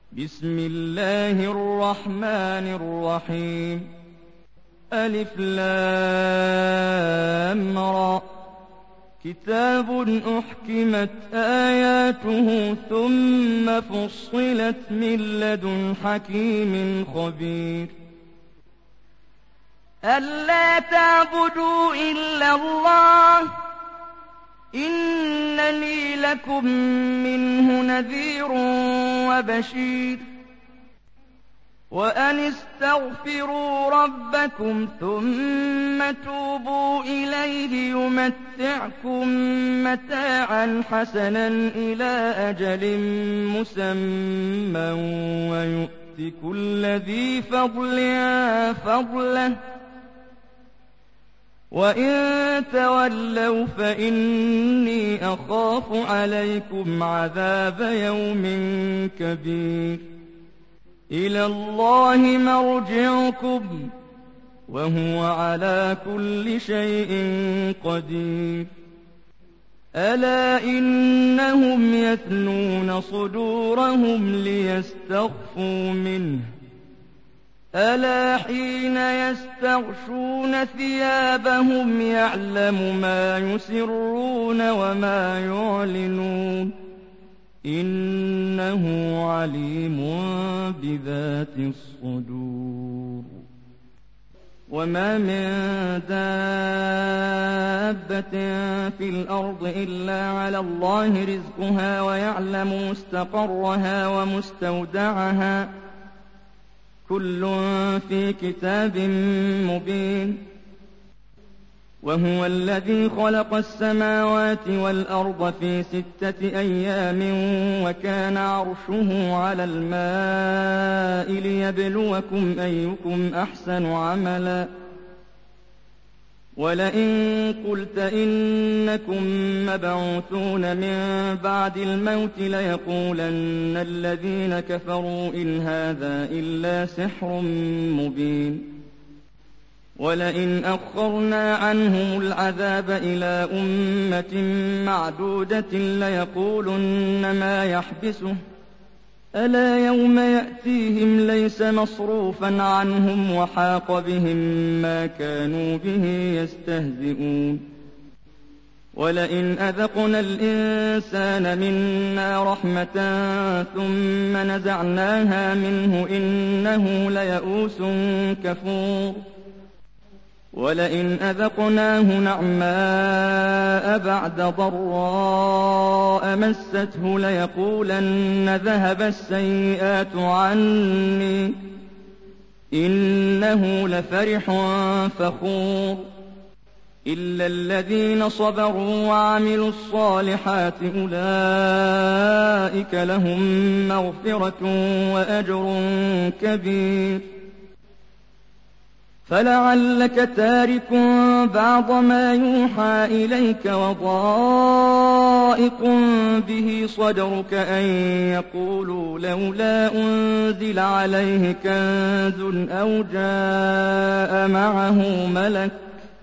بسم الله الرحمن الرحيم ألف لام را كتاب أحكمت آياته ثم فصلت من لدن حكيم خبير ألا تعبدوا إلا الله إنني لكم منه نذير وبشير وأن استغفروا ربكم ثم توبوا إليه يمتعكم متاعا حسنا إلى أجل مسمى ويؤت كل ذي فضل فضله وإن تولوا فإني أخاف عليكم عذاب يوم كبير إلى الله مرجعكم وهو على كل شيء قدير ألا إنهم يثنون صدورهم ليستخفوا منه ألا حين يستغشون ثيابهم يعلم ما يسرون وما يعلنون إنه عليم بذات الصدور وما من دابة في الأرض إلا على الله رزقها ويعلم مستقرها ومستودعها كل في كتاب مبين وهو الذي خلق السماوات والأرض في 6 أيام وكان عرشه على الماء ليبلوكم أيكم أحسن عملا ولئن قلت إنكم مبعوثون من بعد الموت ليقولن الذين كفروا إن هذا إلا سحر مبين ولئن أخرنا عنهم العذاب إلى أمة معدودة ليقولن ما يحبسه ألا يوم يأتيهم ليس مصروفا عنهم وحاق بهم ما كانوا به يستهزئون ولئن أذقنا الإنسان منا رحمة ثم نزعناها منه إنه ليئوس كفور ولئن أذقناه نعماء بعد ضراء مسته ليقولن ذهب السيئات عني إنه لفرح فخور إلا الذين صبروا وعملوا الصالحات أولئك لهم مغفرة وأجر كبير فلعلك تارك بعض ما يوحى إليك وضائق به صدرك أن يقولوا لولا أنزل عليه كنز أو جاء معه ملك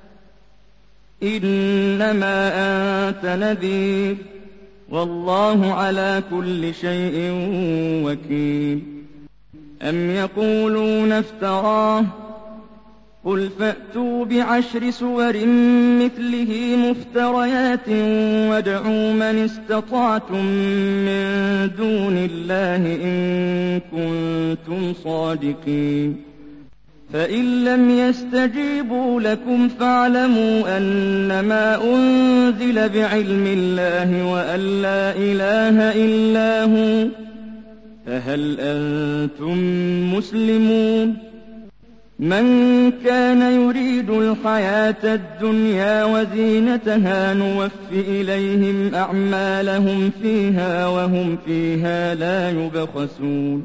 إنما أنت نذير والله على كل شيء وكيل أم يقولون افتراه قل فأتوا ب10 سور مثله مفتريات وادعوا من استطعتم من دون الله إن كنتم صادقين فإن لم يستجيبوا لكم فاعلموا أنما أنزل بعلم الله وأن لا إله إلا هو فهل أنتم مسلمون من كان يريد الحياة الدنيا وزينتها نوف إليهم أعمالهم فيها وهم فيها لا يبخسون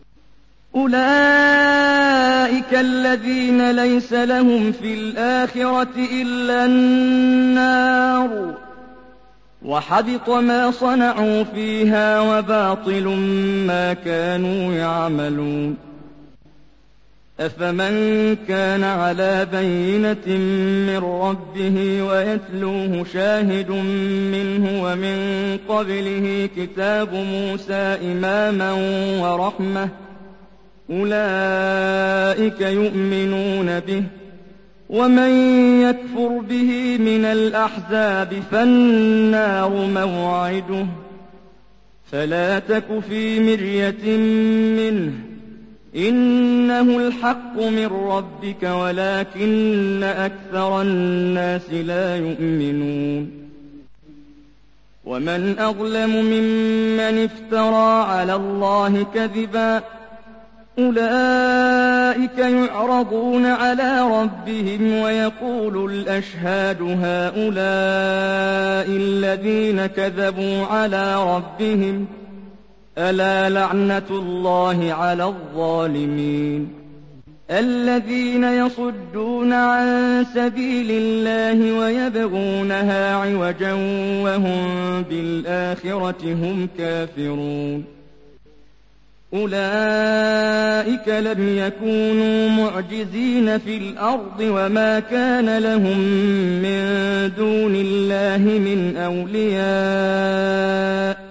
أولئك الذين ليس لهم في الآخرة إلا النار وحبط ما صنعوا فيها وباطل ما كانوا يعملون أفمن كان على بينة من ربه ويتلوه شاهد منه ومن قبله كتاب موسى إماما ورحمة أولئك يؤمنون به ومن يكفر به من الأحزاب فالنار موعده فلا تك في مرية منه إنه الحق من ربك ولكن أكثر الناس لا يؤمنون ومن أظلم ممن افترى على الله كذبا أولئك يعرضون على ربهم ويقول الأشهاد هؤلاء الذين كذبوا على ربهم ألا لعنة الله على الظالمين الذين يصدون عن سبيل الله ويبغونها عوجا وهم بالآخرة هم كافرون أولئك لم يكونوا معجزين في الأرض وما كان لهم من دون الله من أولياء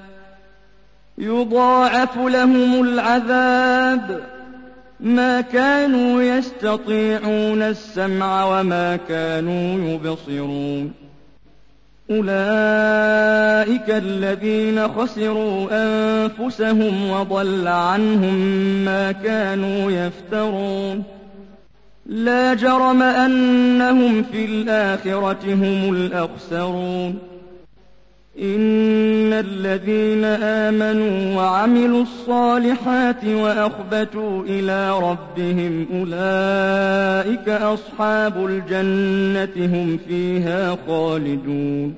يضاعف لهم العذاب ما كانوا يستطيعون السمع وما كانوا يبصرون أولئك الذين خسروا أنفسهم وضل عنهم ما كانوا يفترون لا جرم أنهم في الآخرة هم الأخسرون إن الذين آمنوا وعملوا الصالحات وأخبتوا إلى ربهم أولئك أصحاب الجنة هم فيها خالدون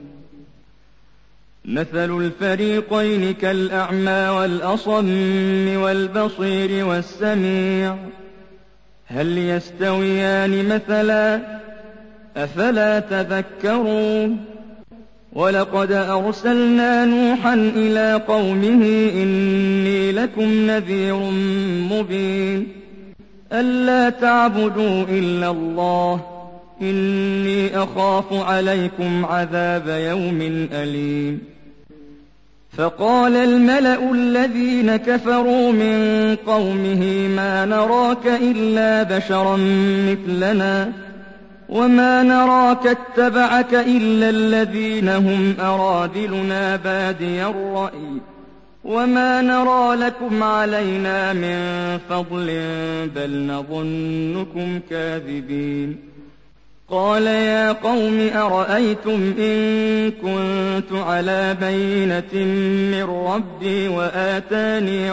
مثل الفريقين كالأعمى والأصم والبصير والسميع هل يستويان مثلا أفلا تذكرون ولقد أرسلنا نوحا إلى قومه إني لكم نذير مبين ألا تعبدوا إلا الله إني أخاف عليكم عذاب يوم أليم فقال الملأ الذين كفروا من قومه ما نراك إلا بشرا مثلنا وما نراك اتبعك إلا الذين هم أراذلنا بادي الرأي وما نرى لكم علينا من فضل بل نظنكم كاذبين قال يا قوم أرأيتم إن كنت على بينة من ربي وآتاني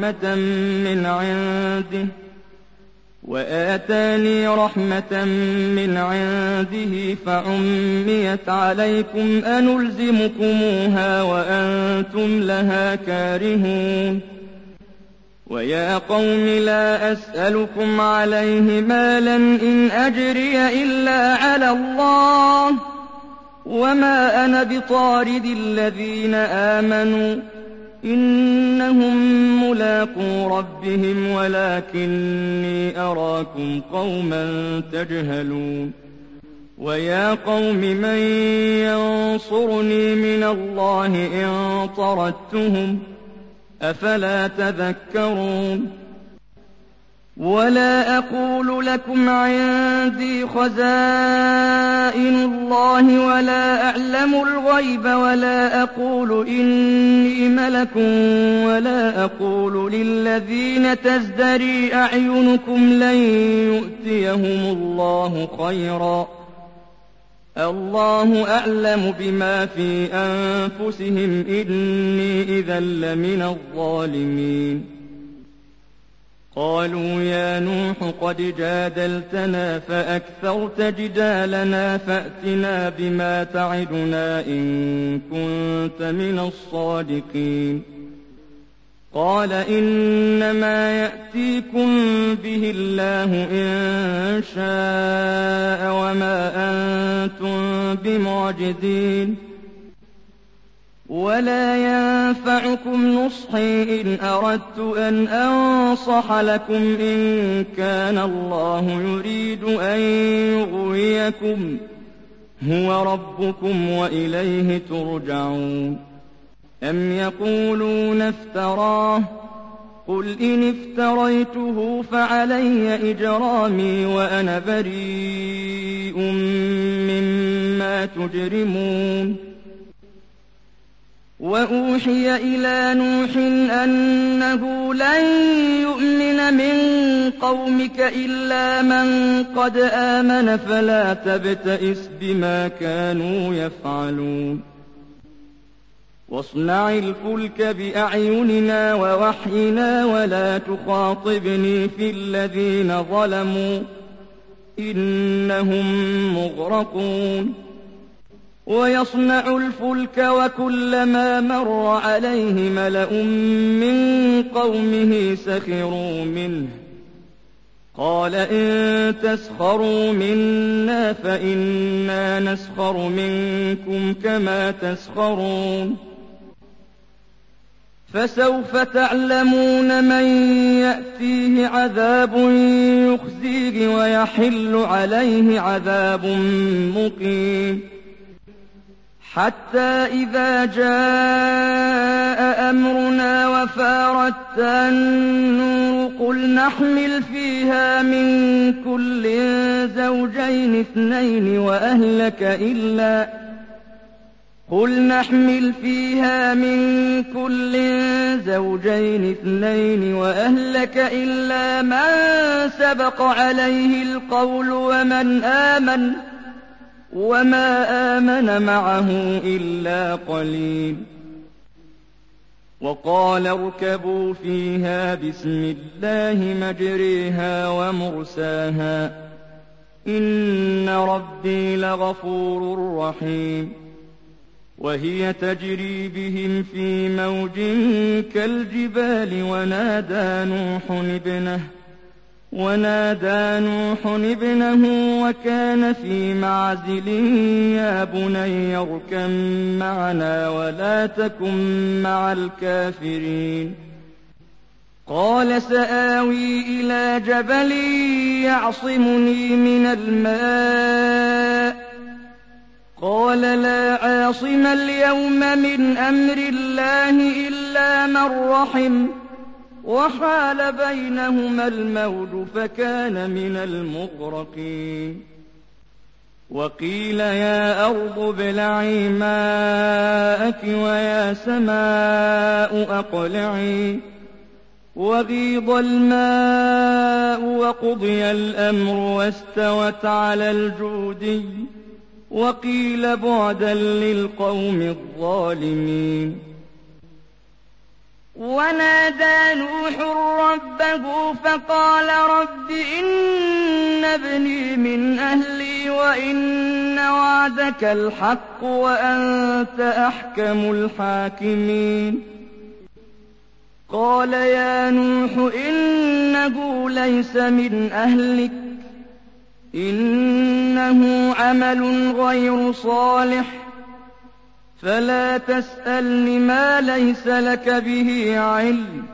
رحمة من عنده فعميت عليكم أنلزمكموها وأنتم لها كارهون ويا قوم لا أسألكم عليه مالا إن أجري إلا على الله وما أنا بطارد الذين آمنوا إنهم ملاقو ربهم ولكني أراكم قوما تجهلون ويا قوم من ينصرني من الله إن طردتهم أفلا تذكرون ولا أقول لكم عندي خزائن الله ولا أعلم الغيب ولا أقول إني ملك ولا أقول للذين تزدري أعينكم لن يؤتيهم الله خيرا الله أعلم بما في أنفسهم إني إذا لمن الظالمين قالوا يا نوح قد جادلتنا فأكثرت جدالنا فأتنا بما تعدنا إن كنت من الصادقين قال إنما يأتيكم به الله إن شاء وما أنتم بمعجزين ولا ينفعكم نصحي إن أردت أن أنصح لكم إن كان الله يريد أن يغويكم هو ربكم وإليه ترجعون. أم يقولون افتراه قل إن افتريته فعلي إجرامي وأنا بريء مما تجرمون. وأوحي إلى نوح أنه لن يؤمن من قومك إلا من قد آمن فلا تبتئس بما كانوا يفعلون. واصنع الفلك بأعيننا ووحينا ولا تخاطبني في الذين ظلموا إنهم مغرقون. ويصنع الفلك وكلما مر عليه ملأ من قومه سخروا منه قال إن تسخروا منا فإنا نسخر منكم كما تسخرون. فسوف تعلمون من يأتيه عذاب يخزيه ويحل عليه عذاب مقيم. حتى إذا جاء أمرنا وفارت النور قل نحمل فيها من كل زوجين اثنين وأهلك إلا من سبق عليه القول ومن آمن وما آمن معه إلا قليل. وقال اركبوا فيها بسم الله مجريها ومرساها إن ربي لغفور رحيم. وهي تجري بهم في موج كالجبال ونادى نوح ابنه وكان في معزل يا بني اركب معنا ولا تكن مع الكافرين. قال سآوي إلى جبل يعصمني من الماء قال لا عاصم اليوم من أمر الله إلا من رحم وحال بينهما الموج فكان من المغرقين. وقيل يا أرض ابلعي ماءك ويا سماء أقلعي وغيض الماء وقضي الأمر واستوت على الجودي وقيل بعدا للقوم الظالمين. ونادى نوح ربه فقال رب إن ابني من أهلي وإن وعدك الحق وأنت أحكم الحاكمين. قال يا نوح إنه ليس من أهلك إنه عمل غير صالح فلا تسألني ما ليس لك به علم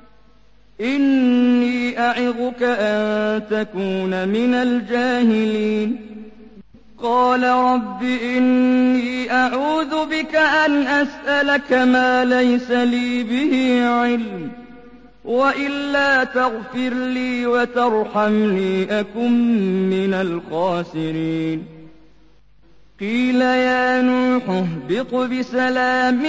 إني أعظك أن تكون من الجاهلين. قال رب إني أعوذ بك أن أسألك ما ليس لي به علم وإلا تغفر لي وترحمني أكن من الخاسرين. قيل يا نوح اهبط بسلام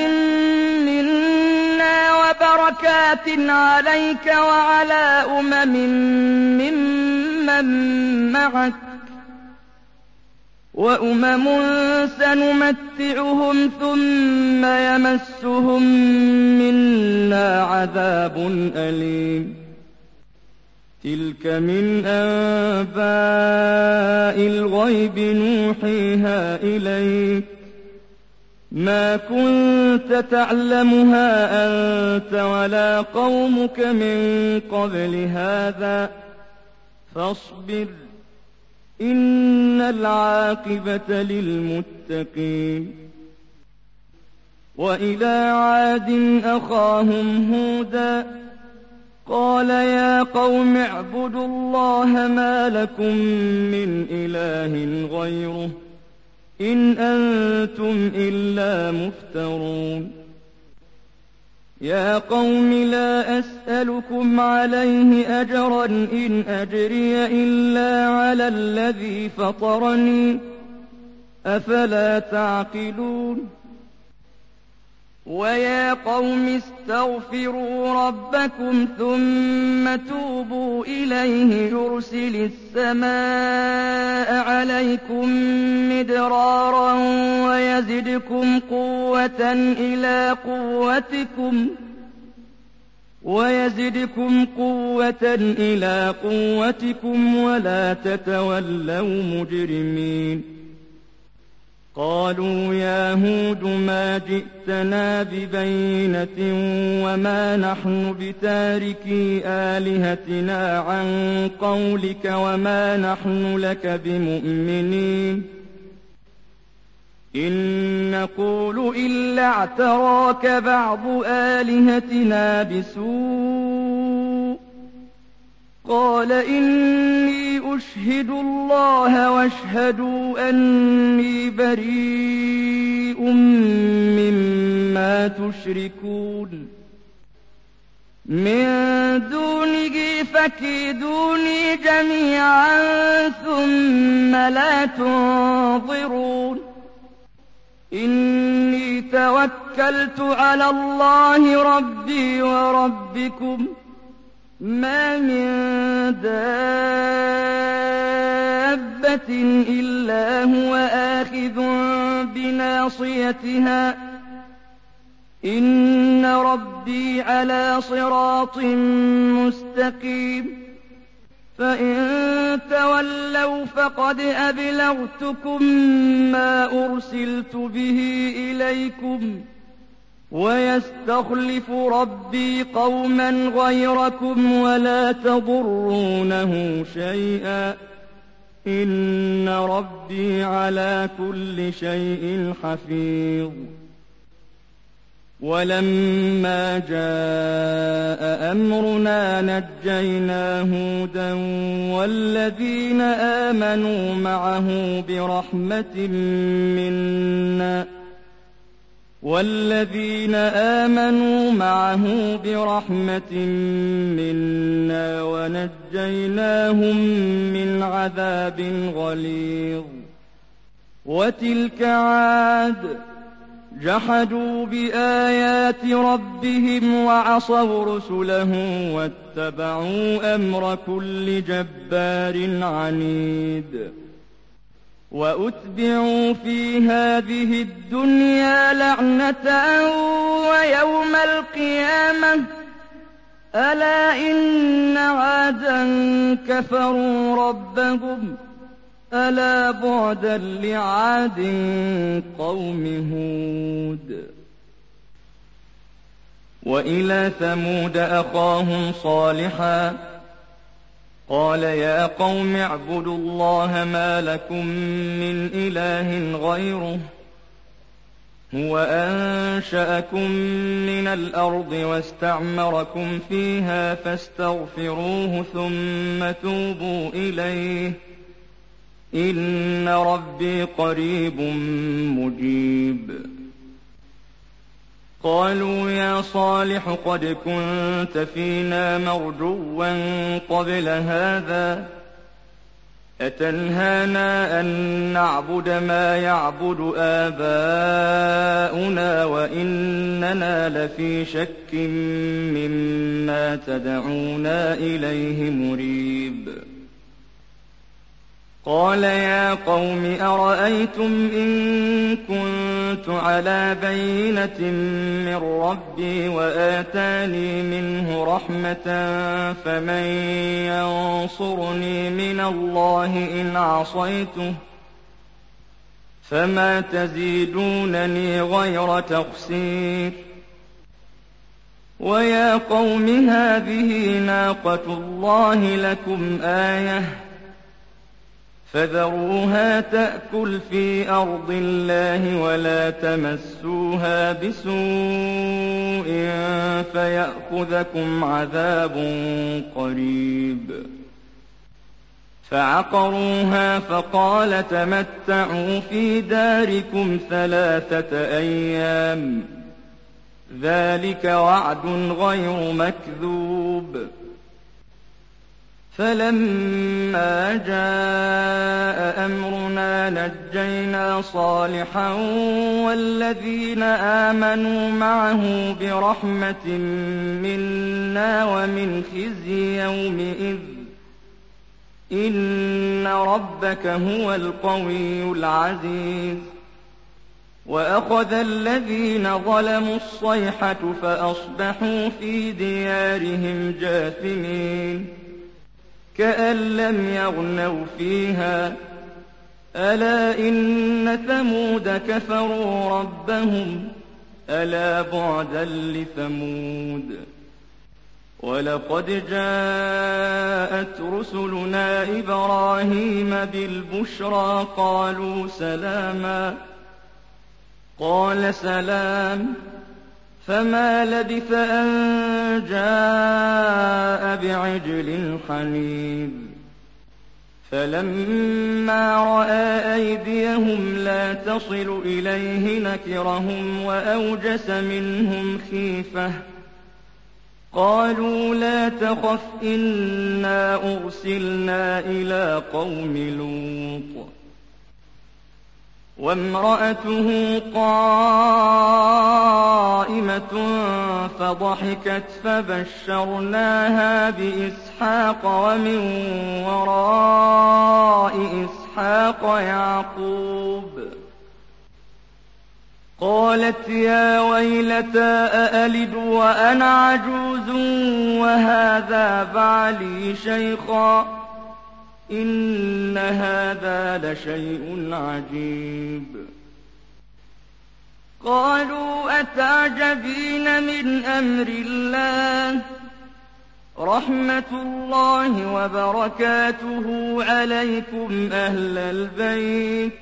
منا وبركات عليك وعلى ممن معك وأمم سنمتعهم ثم يمسهم منا عذاب أليم. تلك من أنباء الغيب نوحيها إليك ما كنت تعلمها أنت ولا قومك من قبل هذا فاصبر إن العاقبة للمتقين. وإلى عاد أخاهم هودا قال يا قوم اعبدوا الله ما لكم من إله غيره إن أنتم إلا مفترون يا قوم لا أسألكم عليه أجرا إن أجري إلا على الذي فطرني أفلا تعقلون ويا قوم استغفروا ربكم ثم توبوا إليه يرسل السماء عليكم مدرارا ويزدكم قوة إلى قوتكم ولا تتولوا مجرمين قالوا يا هود ما جئتنا ببينة وما نحن بتاركي آلهتنا عن قولك وما نحن لك بمؤمنين إن نقول إلا اعتراك بعض آلهتنا بسوء قال إني أشهد الله واشهدوا أني بريء مما تشركون من دونه فكيدوني جميعا ثم لا تنظرون إني توكلت على الله ربي وربكم ما من دابة إلا هو آخذ بناصيتها إن ربي على صراط مستقيم فإن تولوا فقد أبلغتكم ما أرسلت به إليكم ويستخلف ربي قوما غيركم ولا تضرونه شيئا إن ربي على كل شيء حفيظ ولما جاء أمرنا نجينا هودا والذين آمنوا معه برحمة منا ونجيناهم من عذاب غليظ وتلك عاد جحدوا بآيات ربهم وعصوا رسله واتبعوا أمر كل جبار عنيد وأتبعوا في هذه الدنيا لعنة ويوم القيامة ألا إن عادا كفروا ربهم ألا بعدا لعاد قوم هود وإلى ثمود أخاهم صالحا قال يا قوم اعبدوا الله ما لكم من إله غيره هو أنشأكم من الأرض واستعمركم فيها فاستغفروه ثم توبوا إليه إن ربي قريب مجيب قالوا يا صالح قد كنت فينا مرجوا قبل هذا أتنهانا أن نعبد ما يعبد آباؤنا وإننا لفي شك مما تدعونا إليه مريب قال يا قوم أرأيتم إن كنت على بينة من ربي وآتاني منه رحمة فمن ينصرني من الله إن عصيته فما تزيدونني غير تخسير ويا قوم هذه ناقة الله لكم آية فذروها تأكل في أرض الله ولا تمسوها بسوء فيأخذكم عذاب قريب. فعقروها فقال تمتعوا في داركم 3 أيام ذلك وعد غير مكذوب. فلما جاء أمرنا نجينا صالحا والذين آمنوا معه برحمة منا ومن خزي يومئذ إن ربك هو القوي العزيز. وأخذ الذين ظلموا الصيحة فأصبحوا في ديارهم جاثمين كأن لم يغنوا فيها ألا إن ثمود كفروا ربهم ألا بعدا لثمود. ولقد جاءت رسلنا إبراهيم بالبشرى قالوا سلاما قال سلام فما لبث أن جاء بعجل حنيذ. فلما رأى أيديهم لا تصل إليه نكرهم وأوجس منهم خيفة قالوا لا تخف إنا أرسلنا إلى قوم لوط وامرأته قائمة فضحكت فبشرناها بإسحاق ومن وراء إسحاق يعقوب. قالت يا ويلتى أألد وأنا عجوز وهذا بعلي شيخا إن هذا لشيء عجيب. قالوا أتعجبين من أمر الله رحمة الله وبركاته عليكم أهل البيت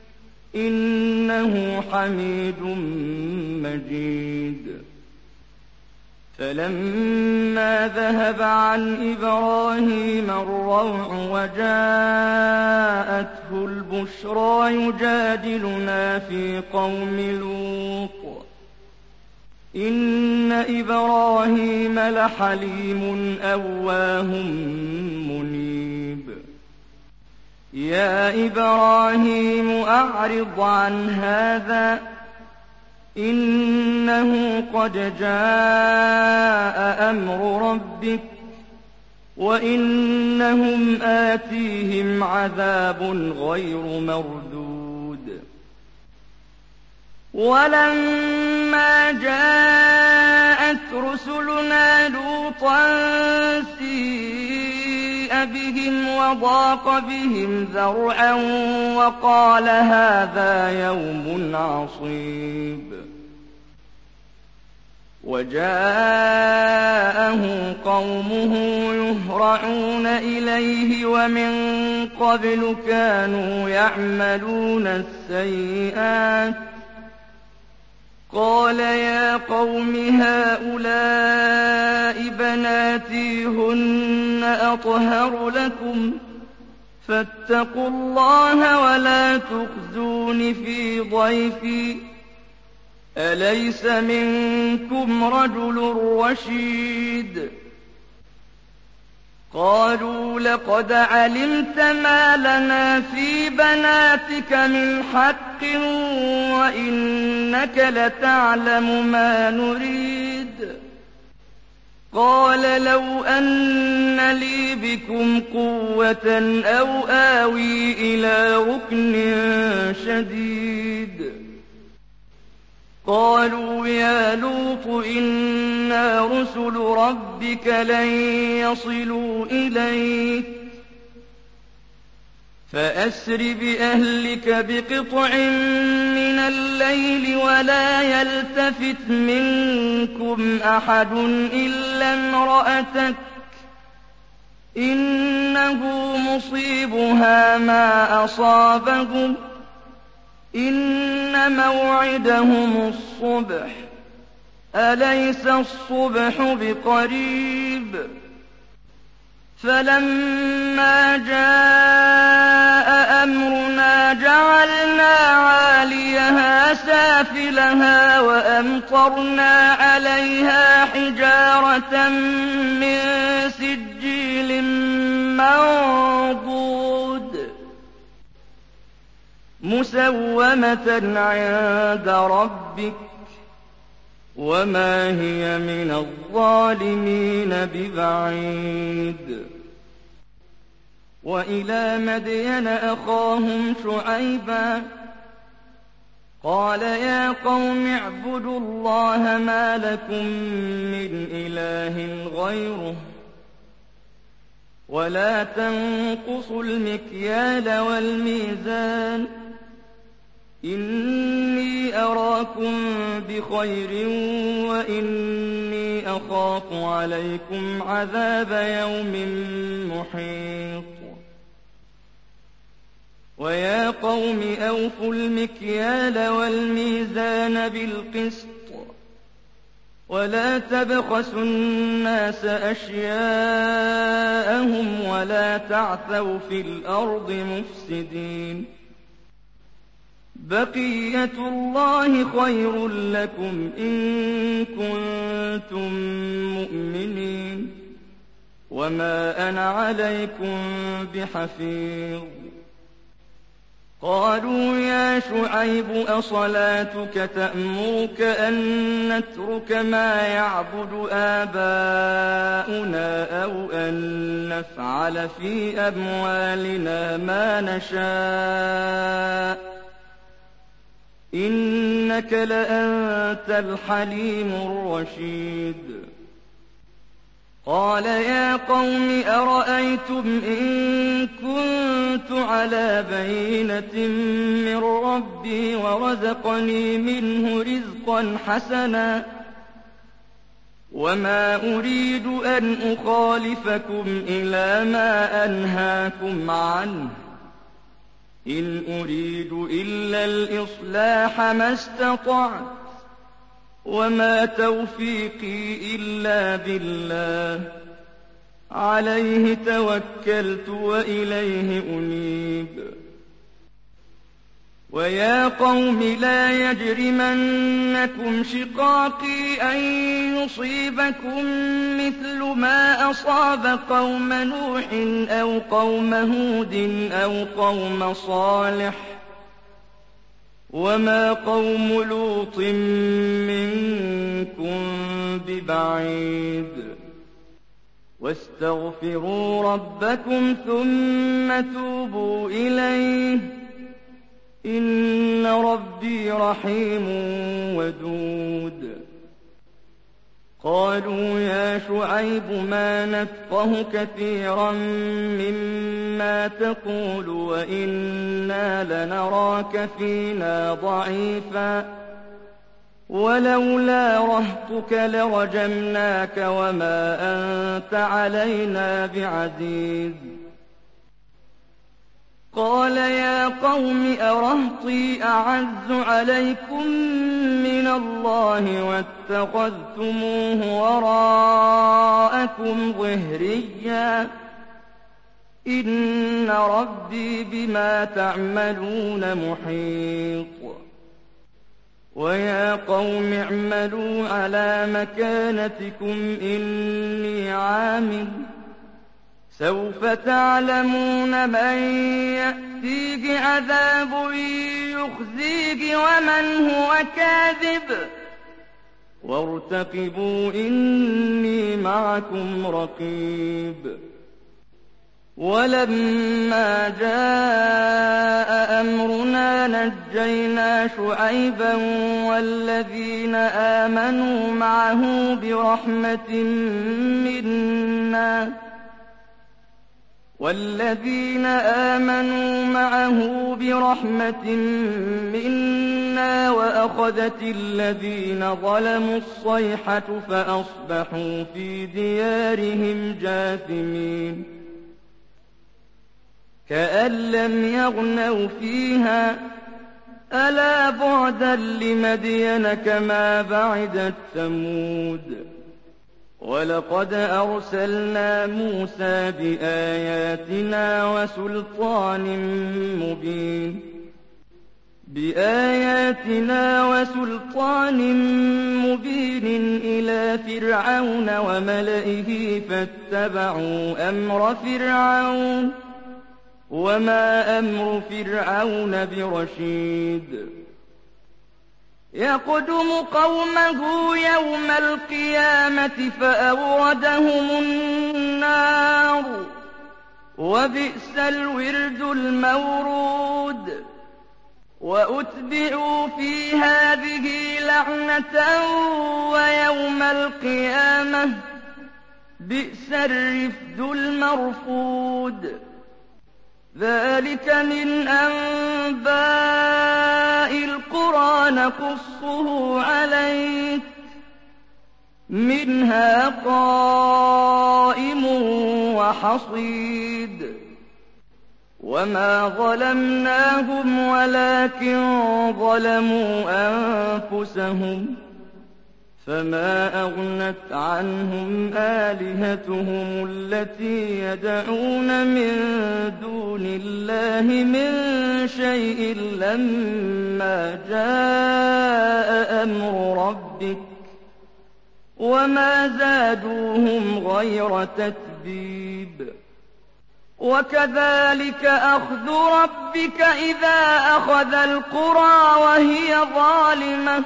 إنه حميد مجيد. فلما ذهب عن إبراهيم الروع وجاءته البشرى يجادلنا في قوم لوط إن إبراهيم لحليم أواه منيب. يا إبراهيم أعرض عن هذا إنه قد جاء أمر ربك وإنهم آتيهم عذاب غير مردود. ولما جاءت رسلنا لوطا سيء بهم وضاق بهم ذرعا وقال هذا يوم عصيب. وجاءه قومه يهرعون إليه ومن قبل كانوا يعملون السيئات قال يا قوم هؤلاء بناتي هن أطهر لكم فاتقوا الله ولا تخزون في ضيفي أليس منكم رجل رشيد. قالوا لقد علمت ما لنا في بناتك من حق وإنك لتعلم ما نريد. قال لو أن لي بكم قوة أو آوي إلى ركن شديد. قالوا يا لوط إنا رسل ربك لن يصلوا إليك فأسر بأهلك بقطع من الليل ولا يلتفت منكم أحد إلا امرأتك إنه مصيبها ما أصابهم إن موعدهم الصبح أليس الصبح بقريب فلما جاء أمرنا جعلنا عاليها سافلها وأمطرنا عليها حجارة من سجيل منضود مسومة عند ربك وما هي من الظالمين ببعيد وإلى مدين أخاهم شعيبا قال يا قوم اعبدوا الله ما لكم من إله غيره ولا تنقصوا المكيال والميزان إني أراكم بخير وإني أخاف عليكم عذاب يوم محيط ويا قوم أوفوا المكيال والميزان بالقسط ولا تبخسوا الناس أشياءهم ولا تعثوا في الأرض مفسدين بقية الله خير لكم إن كنتم مؤمنين وما أنا عليكم بحفيظ قالوا يا شعيب أصلاتك تأمرك أن نترك ما يعبد آباؤنا أو أن نفعل في أموالنا ما نشاء إنك لأنت الحليم الرشيد قال يا قوم أرأيتم إن كنت على بينة من ربي ورزقني منه رزقا حسنا وما أريد أن أخالفكم إلى ما أنهاكم عنه إن أريد إلا الإصلاح ما استطعت وما توفيقي إلا بالله عليه توكلت وإليه أنيب ويا قوم لا يجرمنكم شقاقي أن يصيبكم مثل ما أصاب قوم نوح أو قوم هود أو قوم صالح وما قوم لوط منكم ببعيد واستغفروا ربكم ثم توبوا إليه إن ربي رحيم ودود قالوا يا شعيب ما نفقه كثيرا مما تقول وإنا لنراك فينا ضعيفا ولولا رهطك لرجمناك وما أنت علينا بعزيز قال يا قوم أرهطي أعز عليكم من الله واتخذتموه وراءكم ظهريا إن ربي بما تعملون محيط ويا قوم اعملوا على مكانتكم إني عامل سوف تعلمون من يأتيه عذاب يخزيه ومن هو كاذب وارتقبوا إني معكم رقيب ولما جاء أمرنا نجينا شعيبا والذين آمنوا معه برحمة منا وأخذت الذين ظلموا الصيحة فأصبحوا في ديارهم جاثمين كأن لم يغنوا فيها ألا بعدا لمدين كما بعدت ثمود ولقد أرسلنا موسى بآياتنا وسلطان مبين إلى فرعون وملئه فاتبعوا أمر فرعون وما أمر فرعون برشيد يقدم قومه يوم القيامة فأوردهم النار وبئس الورد المورود وأتبعوا في هذه لعنة ويوم القيامة بئس الرفد المرفود ذلك من أنباء القرى نقصه عليك منها قائم وحصيد وما ظلمناهم ولكن ظلموا أنفسهم فما أغنت عنهم آلهتهم التي يدعون من دون الله من شيء لما جاء أمر ربك وما زادوهم غير تتبيب وكذلك أخذ ربك إذا أخذ القرى وهي ظالمة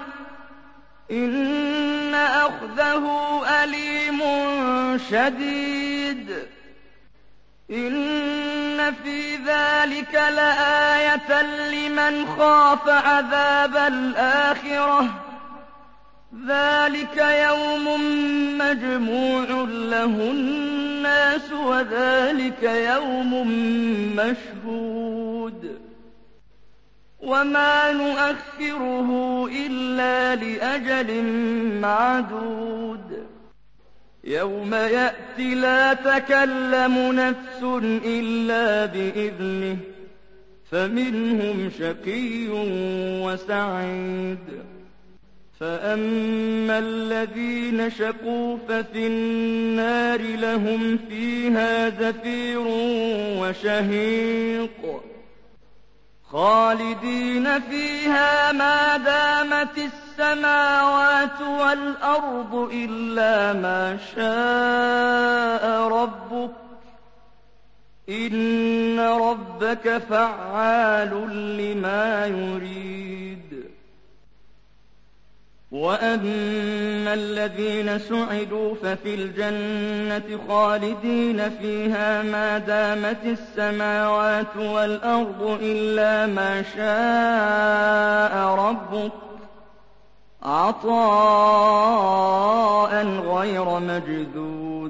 إن أخذه أليم شديد إن في ذلك لآية لمن خاف عذاب الآخرة ذلك يوم مجموع له الناس وذلك يوم مشهود وما نؤخره إلا لأجل معدود يوم يأتي لا تكلم نفس إلا بإذنه فمنهم شقي وسعيد فأما الذين شقوا ففي النار لهم فيها زفير وشهيق خالدين فيها ما دامت السماوات والأرض إلا ما شاء ربك إن ربك فعال لما يريد وأما الذين سعدوا ففي الجنة خالدين فيها ما دامت السماوات والأرض إلا ما شاء ربك عطاء غير مجذوذ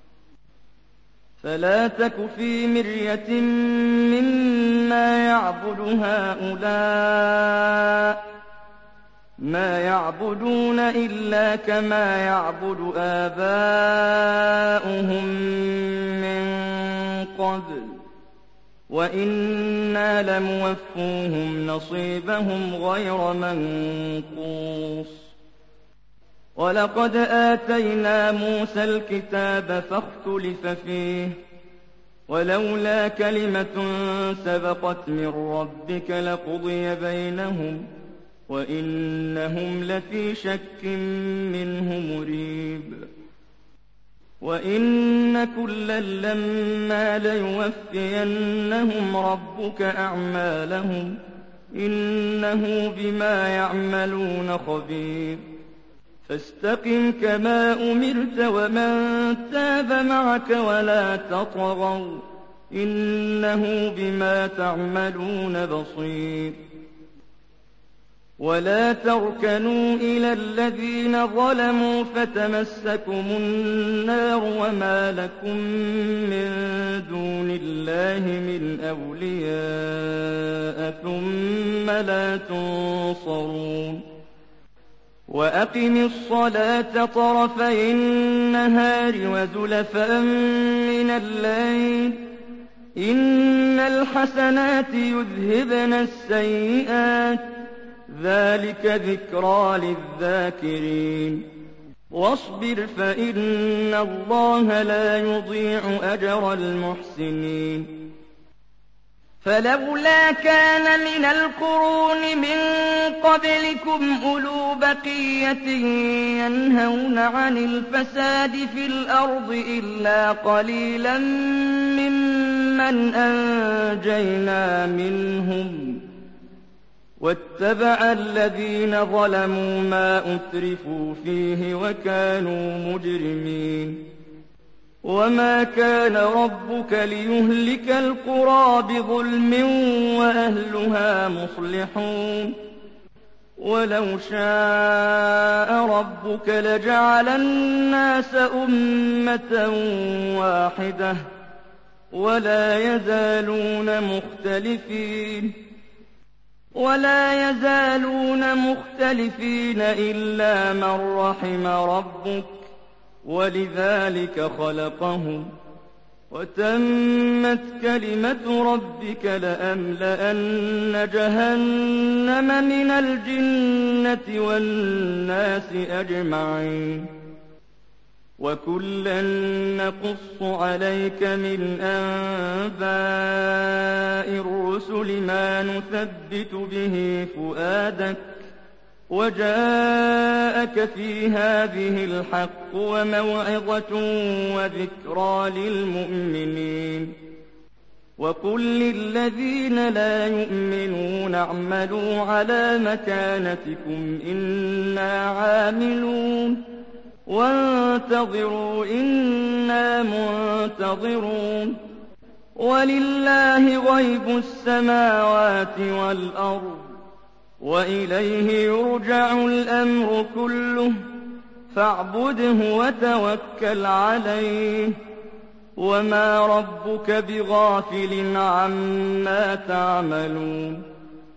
فلا تك في مرية مما يعبد هؤلاء ما يعبدون إلا كما يعبد آباؤهم من قبل وإنا لموفوهم نصيبهم غير منقوص ولقد آتينا موسى الكتاب فاختلف فيه ولولا كلمة سبقت من ربك لقضي بينهم وإنهم لفي شك منه مريب وإن كلا لما ليوفينهم ربك أعمالهم إنه بما يعملون خبير فاستقم كما أمرت ومن تاب معك ولا تطغوا إنه بما تعملون بصير ولا تركنوا إلى الذين ظلموا فتمسكم النار وما لكم من دون الله من أولياء ثم لا تنصرون وأقم الصلاة طرفي النهار وزلفا من الليل إن الحسنات يذهبن السيئات ذلك ذكرى للذاكرين واصبر فإن الله لا يضيع أجر المحسنين فلولا كان من القرون من قبلكم أولو بقية ينهون عن الفساد في الأرض إلا قليلا ممن أنجينا منهم واتبع الذين ظلموا ما أترفوا فيه وكانوا مجرمين وما كان ربك ليهلك القرى بظلم وأهلها مصلحون ولو شاء ربك لجعل الناس أمة واحدة ولا يزالون مختلفين إلا من رحم ربك ولذلك خلقهم وتمت كلمة ربك لأملأن جهنم من الجنة والناس أجمعين وكلا نقص عليك من أنباء الرسل ما نثبت به فؤادك وجاءك في هذه الحق وموعظة وذكرى للمؤمنين وقل للذين لا يؤمنون اعملوا على مكانتكم إنا عاملون وانتظروا إنا منتظرون ولله غيب السماوات والأرض وإليه يرجع الأمر كله فاعبده وتوكل عليه وما ربك بغافل عما تعملون